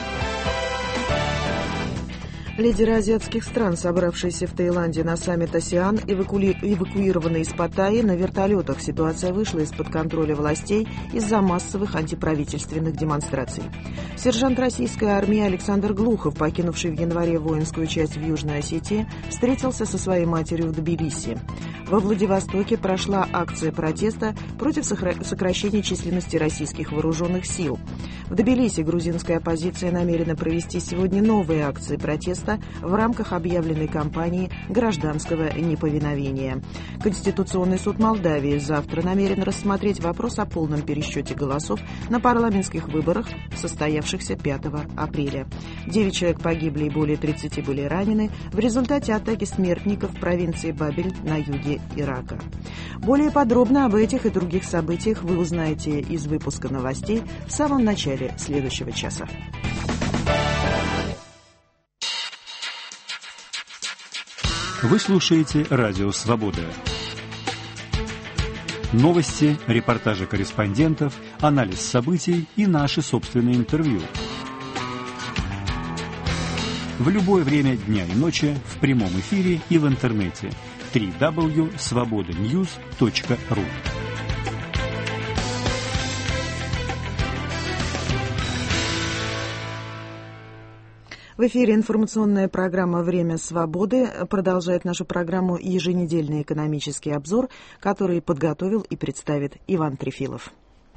Лидеры азиатских стран, собравшиеся в Таиланде на саммит АСЕАН, эваку... эвакуированы из Паттайи на вертолетах. Ситуация вышла из-под контроля властей из-за массовых антиправительственных демонстраций. Сержант российской армии Александр Глухов, покинувший в январе воинскую часть в Южной Осетии, встретился со своей матерью в Тбилиси. Во Владивостоке прошла акция протеста против сокращения численности российских вооруженных сил. В Тбилиси грузинская оппозиция намерена провести сегодня новые акции протеста в рамках объявленной кампании гражданского неповиновения. Конституционный суд Молдавии завтра намерен рассмотреть вопрос о полном пересчете голосов на парламентских выборах, состоявшихся пятого апреля. Девять человек погибли и более тридцати были ранены в результате атаки смертников в провинции Бабель на юге Ирака. Более подробно об этих и других событиях вы узнаете из выпуска новостей в самом начале следующего часа. Вы слушаете Радио Свобода. Новости, репортажи корреспондентов, анализ событий и наши собственные интервью. В любое время дня и ночи в прямом эфире и в интернете. дабл ю дабл ю дабл ю точка свобода ньюс точка ру. В эфире информационная программа «Время свободы». Продолжает нашу программу еженедельный экономический обзор, который подготовил и представит Иван Трефилов.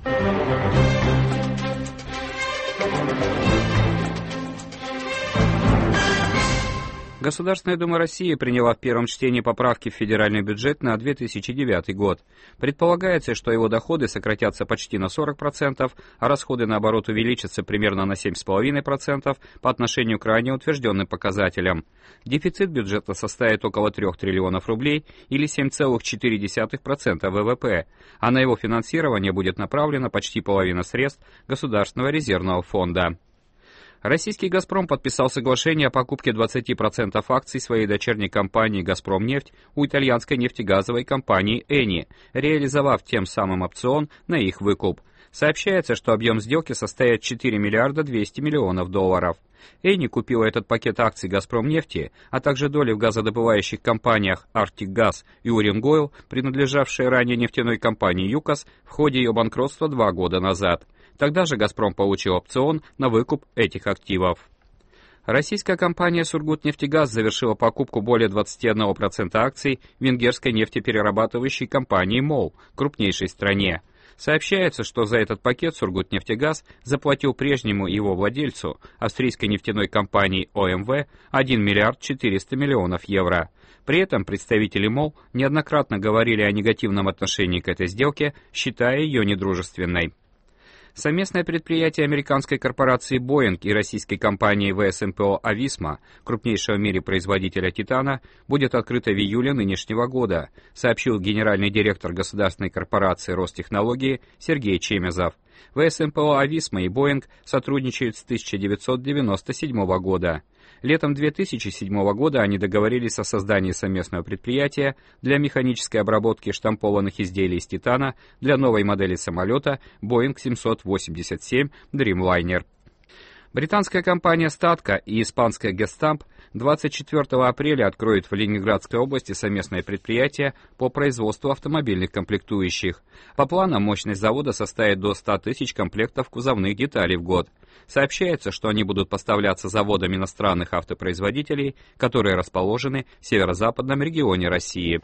Государственная Дума России приняла в первом чтении поправки в федеральный бюджет на две тысячи девятый год. Предполагается, что его доходы сократятся почти на сорок процентов, а расходы, наоборот, увеличатся примерно на семь целых пять десятых процента по отношению к ранее утвержденным показателям. Дефицит бюджета составит около трёх триллионов рублей или семь целых четыре десятых процента вэ вэ пэ, а на его финансирование будет направлена почти половина средств Государственного резервного фонда. Российский «Газпром» подписал соглашение о покупке двадцати процентов акций своей дочерней компании «Газпромнефть» у итальянской нефтегазовой компании «Эни», реализовав тем самым опцион на их выкуп. Сообщается, что объем сделки составит четыре миллиарда двести миллионов долларов. «Эни» купила этот пакет акций «Газпромнефти», а также доли в газодобывающих компаниях «Арктикгаз» и «Уренгойл», принадлежавшие ранее нефтяной компании «ЮКОС», в ходе ее банкротства два года назад. Тогда же «Газпром» получил опцион на выкуп этих активов. Российская компания «Сургутнефтегаз» завершила покупку более двадцати одного процента акций венгерской нефтеперерабатывающей компании «МОЛ», крупнейшей в стране. Сообщается, что за этот пакет «Сургутнефтегаз» заплатил прежнему его владельцу, австрийской нефтяной компании о эм вэ, один миллиард четыреста миллионов евро. При этом представители МОЛ неоднократно говорили о негативном отношении к этой сделке, считая ее недружественной. Совместное предприятие американской корпорации Boeing и российской компании вэ эс эм пэ о «Ависма», крупнейшего в мире производителя «Титана», будет открыто в июле нынешнего года, сообщил генеральный директор государственной корпорации Ростехнологии Сергей Чемезов. вэ эс эм пэ о «Ависма» и Boeing сотрудничают с тысяча девятьсот девяносто седьмого года. Летом две тысячи седьмого года они договорились о создании совместного предприятия для механической обработки штампованных изделий из титана для новой модели самолета Boeing семьсот восемьдесят семь Dreamliner. Британская компания «Статка» и испанская «Гестамп» двадцать четвёртого апреля откроют в Ленинградской области совместное предприятие по производству автомобильных комплектующих. По планам, мощность завода составит до ста тысяч комплектов кузовных деталей в год. Сообщается, что они будут поставляться заводам иностранных автопроизводителей, которые расположены в северо-западном регионе России.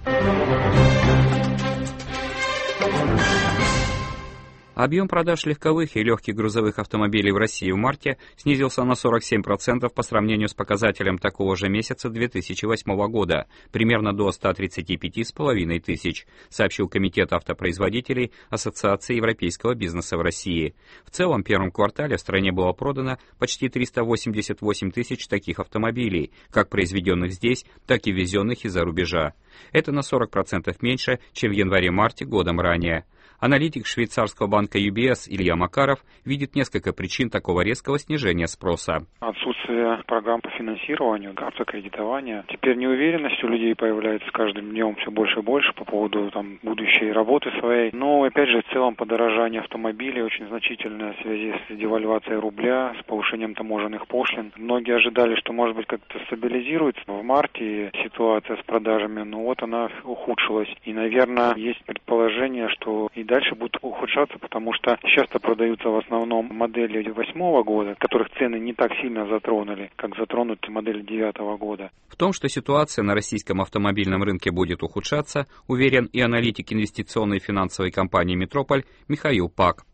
Объем продаж легковых и легких грузовых автомобилей в России в марте снизился на сорок семь процентов по сравнению с показателем такого же месяца две тысячи восьмого года, примерно до ста тридцати пяти с половиной тысяч, сообщил Комитет автопроизводителей Ассоциации европейского бизнеса в России. В целом, в первом квартале в стране было продано почти триста восемьдесят восемь тысяч таких автомобилей, как произведенных здесь, так и ввезенных из-за рубежа. Это на сорок процентов меньше, чем в январе-марте годом ранее. Аналитик швейцарского банка ю би эс Илья Макаров видит несколько причин такого резкого снижения спроса. Отсутствие программ по финансированию, автокредитования. Теперь неуверенность у людей появляется с каждым днем все больше и больше по поводу там, будущей работы своей. Но, опять же, в целом подорожание автомобилей очень значительное в связи с девальвацией рубля, с повышением таможенных пошлин. Многие ожидали, что, может быть, как-то стабилизируется в марте ситуация с продажами, но вот она ухудшилась. И, наверное, есть предположение, что и дальше будет ухудшаться, потому что часто продаются в основном модели восьмого года, которых цены не так сильно затронули, как затронут модель девятого года. В том, что ситуация на российском автомобильном рынке будет ухудшаться, уверен и аналитик инвестиционной и финансовой компании «Метрополь» Михаил Пак.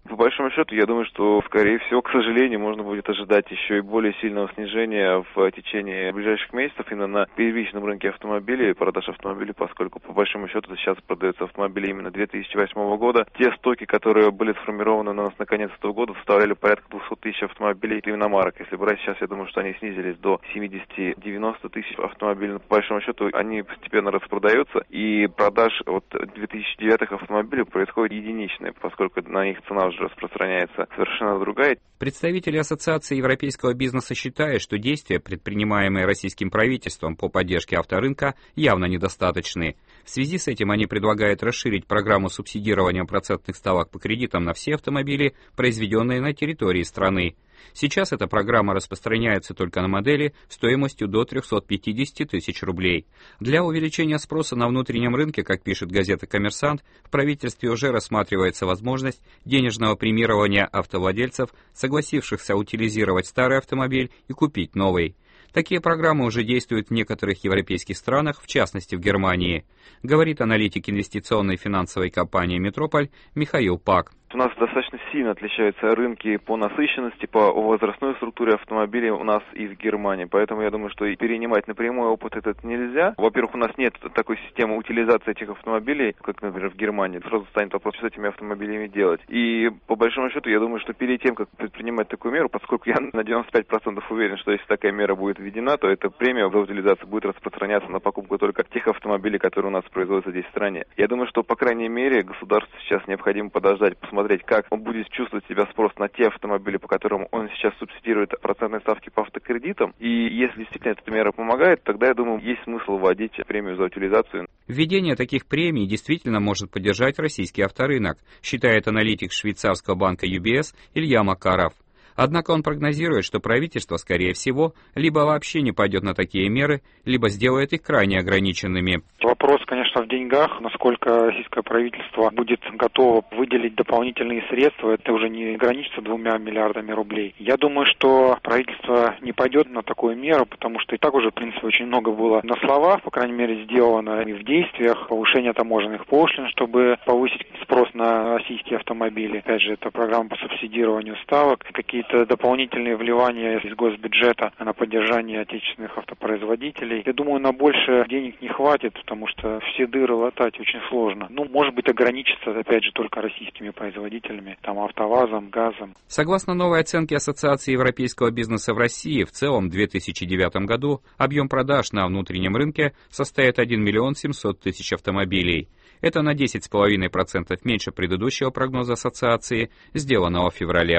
По большому счету, я думаю, что, скорее всего, к сожалению, можно будет ожидать еще и более сильного снижения в течение ближайших месяцев именно на первичном рынке автомобилей, продаж автомобилей, поскольку, по большому счету, сейчас продаются автомобили именно две тысячи восьмого года. Те стоки, которые были сформированы на нас на конец этого года, составляли порядка двести тысяч автомобилей иномарок. Если брать сейчас, я думаю, что они снизились до семьдесят-девяносто тысяч автомобилей. По большому счету, они постепенно распродаются, и продаж от две тысячи девятых автомобилей происходит единичные, поскольку на них цена уже распространяется совершенно другая. Представители Ассоциации европейского бизнеса считают, что действия, предпринимаемые российским правительством по поддержке авторынка, явно недостаточны. В связи с этим они предлагают расширить программу субсидирования процентных ставок по кредитам на все автомобили, произведенные на территории страны. Сейчас эта программа распространяется только на модели стоимостью до триста пятьдесят тысяч рублей. Для увеличения спроса на внутреннем рынке, как пишет газета «Коммерсант», в правительстве уже рассматривается возможность денежного премирования автовладельцев, согласившихся утилизировать старый автомобиль и купить новый. Такие программы уже действуют в некоторых европейских странах, в частности в Германии, говорит аналитик инвестиционной финансовой компании «Метрополь» Михаил Пак. У нас достаточно сильно отличаются рынки по насыщенности, по возрастной структуре автомобилей у нас и в Германии. Поэтому я думаю, что и перенимать напрямую опыт этот нельзя. Во-первых, у нас нет такой системы утилизации этих автомобилей, как, например, в Германии. Сразу станет вопрос, что с этими автомобилями делать. И по большому счету, я думаю, что перед тем, как предпринимать такую меру, поскольку я на девяносто пять процентов уверен, что если такая мера будет введена, то эта премия за утилизацию будет распространяться на покупку только тех автомобилей, которые у нас производятся здесь в стране. Я думаю, что, по крайней мере, государству сейчас необходимо подождать, посмотреть, как он будет чувствовать себя спрос на те автомобили, по которым он сейчас субсидирует процентные ставки по автокредитам. И если действительно эта мера помогает, тогда, я думаю, есть смысл вводить премию за утилизацию. Введение таких премий действительно может поддержать российский авторынок, считает аналитик швейцарского банка ю би эс Илья Макаров. Однако он прогнозирует, что правительство, скорее всего, либо вообще не пойдет на такие меры, либо сделает их крайне ограниченными. Вопрос, конечно, в деньгах. Насколько российское правительство будет готово выделить дополнительные средства, это уже не ограничится двумя миллиардами рублей. Я думаю, что правительство не пойдет на такую меру, потому что и так уже, в принципе, очень много было на словах, по крайней мере, сделано и в действиях. Повышение таможенных пошлин, чтобы повысить спрос на российские автомобили. Опять же, это программа по субсидированию ставок, какие это дополнительные вливания из госбюджета на поддержание отечественных автопроизводителей. Я думаю, на больше денег не хватит, потому что все дыры латать очень сложно. Ну, может быть, ограничиться, опять же, только российскими производителями, там, АвтоВАЗом, ГАЗом. Согласно новой оценке Ассоциации европейского бизнеса в России, в целом в две тысячи девятом году объем продаж на внутреннем рынке составит один миллион семьсот тысяч автомобилей. Это на десять целых пять десятых процента меньше предыдущего прогноза Ассоциации, сделанного в феврале.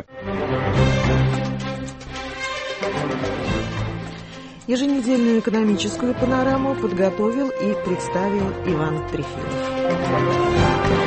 Еженедельную экономическую панораму подготовил и представил Иван Трефилов.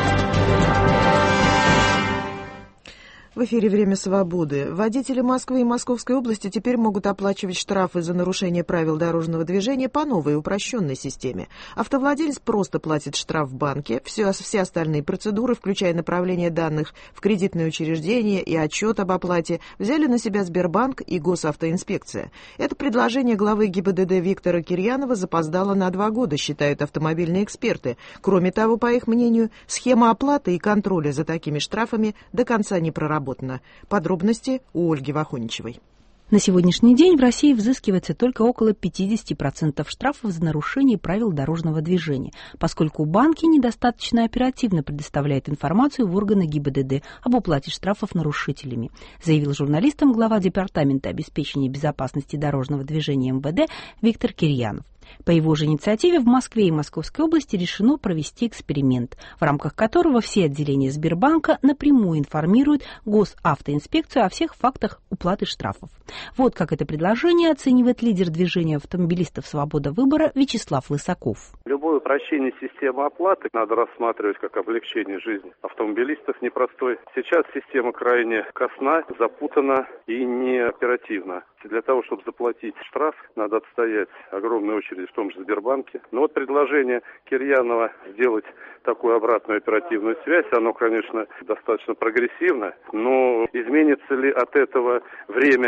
В эфире «Время свободы». Водители Москвы и Московской области теперь могут оплачивать штрафы за нарушение правил дорожного движения по новой упрощенной системе. Автовладелец просто платит штраф в банке. Все, все остальные процедуры, включая направление данных в кредитное учреждение и отчет об оплате, взяли на себя Сбербанк и Госавтоинспекция. Это предложение главы ГИБДД Виктора Кирьянова запоздало на два года, считают автомобильные эксперты. Кроме того, по их мнению, схема оплаты и контроля за такими штрафами до конца не проработана. Подробности у Ольги Вахоничевой. На сегодняшний день в России взыскивается только около пятьдесят процентов штрафов за нарушение правил дорожного движения, поскольку банки недостаточно оперативно предоставляют информацию в органы ГИБДД об уплате штрафов нарушителями, заявил журналистам глава Департамента обеспечения безопасности дорожного движения эм вэ дэ Виктор Кирьянов. По его же инициативе в Москве и Московской области решено провести эксперимент, в рамках которого все отделения Сбербанка напрямую информируют Госавтоинспекцию о всех фактах уплаты штрафов. Вот как это предложение оценивает лидер движения автомобилистов «Свобода выбора» Вячеслав Лысаков. Любое упрощение системы оплаты надо рассматривать как облегчение жизни автомобилистов непростой. Сейчас система крайне косна, запутана и не оперативна. Для того, чтобы заплатить штраф, надо отстоять огромную очередь в том же Сбербанке. Но вот предложение Кирьянова сделать такую обратную оперативную связь, оно, конечно, достаточно прогрессивно, но изменится ли от этого время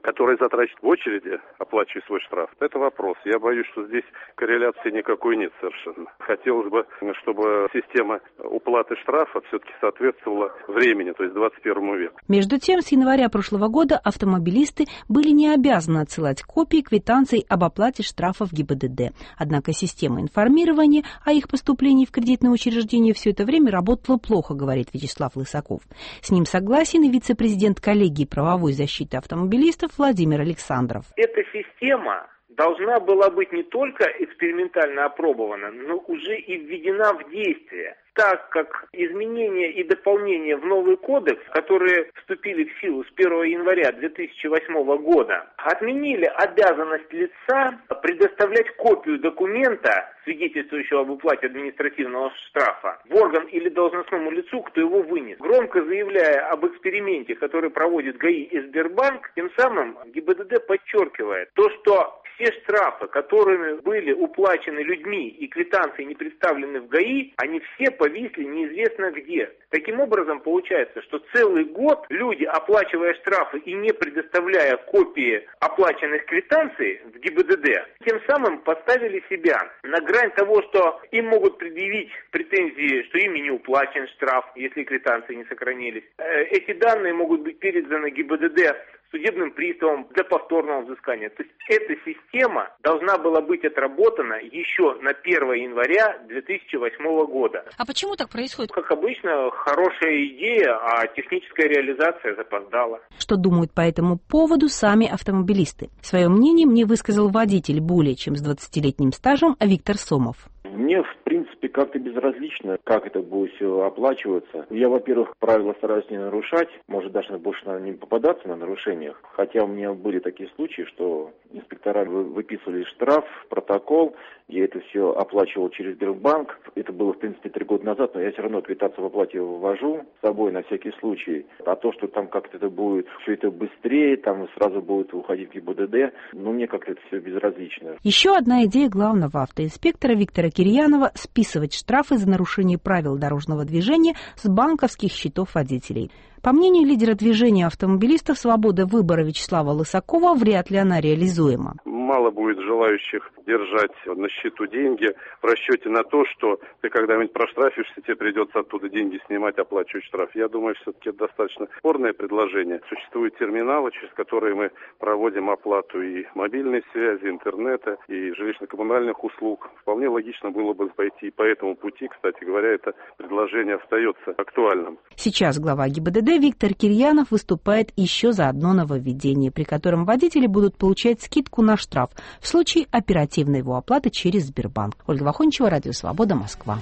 который затрачивает в очереди, оплачивая свой штраф, это вопрос. Я боюсь, что здесь корреляции никакой нет совершенно. Хотелось бы, чтобы система уплаты штрафа все-таки соответствовала времени, то есть двадцать первому веку. Между тем, с января прошлого года автомобилисты были не обязаны отсылать копии квитанций об оплате штрафа в ГИБДД. Однако система информирования о их поступлении в кредитное учреждение все это время работала плохо, говорит Вячеслав Лысаков. С ним согласен и вице-президент коллегии правовой защиты автомобилистов Владимир Александров. Эта система должна была быть не только экспериментально опробована, но уже и введена в действие, так как изменения и дополнения в новый кодекс, которые вступили в силу с первого января две тысячи восьмого года, отменили обязанность лица предоставлять копию документа, свидетельствующего об уплате административного штрафа, в орган или должностному лицу, кто его вынес. Громко заявляя об эксперименте, который проводит ГАИ и Сбербанк, тем самым ГИБДД подчеркивает то, что все штрафы, которыми были уплачены людьми и квитанции не представлены в ГАИ, они все повисли неизвестно где. Таким образом, получается, что целый год люди, оплачивая штрафы и не предоставляя копии оплаченных квитанций в ГИБДД, тем самым поставили себя на грань того, что им могут предъявить претензии, что ими не уплачен штраф, если квитанции не сохранились. Эти данные могут быть переданы ГИБДД судебным приставом для повторного взыскания. То есть эта система должна была быть отработана еще на первого января две тысячи восьмого года. А почему так происходит? Как обычно, хорошая идея, а техническая реализация запоздала. Что думают по этому поводу сами автомобилисты? Свое мнение мне высказал водитель более чем с двадцатилетним стажем Виктор Сомов. Мне, в принципе, как-то безразлично, как это будет все оплачиваться. Я, во-первых, правила стараюсь не нарушать, может, даже больше, наверное, не попадаться на нарушениях. Хотя у меня были такие случаи, что инспектора выписывали штраф, протокол, я это все оплачивал через Сбербанк. Это было, в принципе, три года назад, но я все равно квитанцию в оплате ввожу с собой на всякий случай. А то, что там как-то это будет, все это быстрее, там сразу будет уходить в ГИБДД, ну, мне как-то это все безразлично. Еще одна идея главного автоинспектора Виктора Кирьянова – списывать штрафы за нарушение правил дорожного движения с банковских счетов водителей. По мнению лидера движения автомобилистов «Свобода выбора» Вячеслава Лысакова, вряд ли она реализуема. Мало будет желающих держать на счету деньги в расчете на то, что ты когда-нибудь проштрафишься, тебе придется оттуда деньги снимать, оплачивать штраф. Я думаю, все-таки это достаточно спорное предложение. Существуют терминалы, через которые мы проводим оплату и мобильной связи, интернета, и жилищно-коммунальных услуг. Вполне логично было бы пойти по этому пути. Кстати говоря, это предложение остается актуальным. Сейчас глава ГИБДД Виктор Кирьянов выступает еще за одно нововведение, при котором водители будут получать скидку на штраф в случае оперативной его оплаты через Сбербанк. Ольга Вахончева, Радио Свобода, Москва.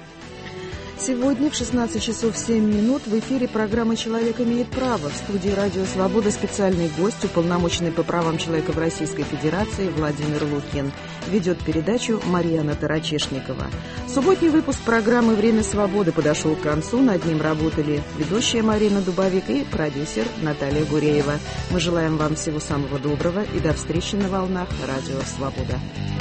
Сегодня в шестнадцать часов семь минут в эфире программа «Человек имеет право». В студии «Радио Свобода» специальный гость, уполномоченный по правам человека в Российской Федерации Владимир Лукин. Ведет передачу Марьяна Тарачешникова. Субботний выпуск программы «Время свободы» подошел к концу. Над ним работали ведущая Марина Дубовик и продюсер Наталья Гуреева. Мы желаем вам всего самого доброго и до встречи на волнах «Радио Свобода».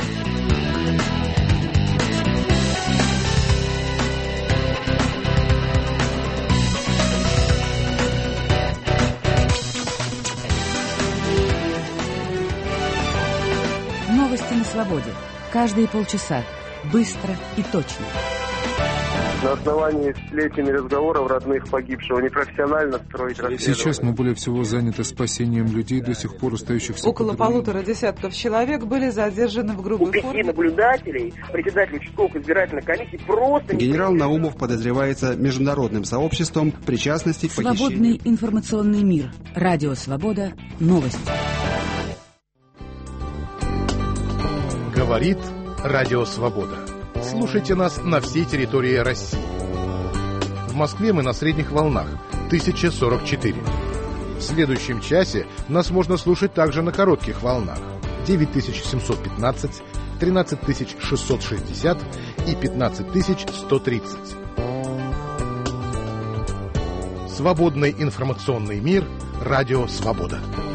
Новости на свободе. Каждые полчаса. Быстро и точно. На основании сплетен и разговоров родных погибшего непрофессионально строить расследование. Сейчас мы более всего заняты спасением людей, до сих пор остающихся... Около полутора десятков человек были задержаны в грубой У форме. У наблюдателей, председатель участковых избирательных комиссий просто... Генерал Наумов подозревается международным сообществом в причастности к похищению. Свободный информационный мир. Радио Свобода. Новости. Говорит Радио Свобода. Слушайте нас на всей территории России. В Москве мы на средних волнах тысяча сорок четыре. В следующем часе нас можно слушать также на коротких волнах девять тысяч семьсот пятнадцать, тринадцать тысяч шестьсот шестьдесят и пятнадцать тысяч сто тридцать. Свободный информационный мир. Радио Свобода.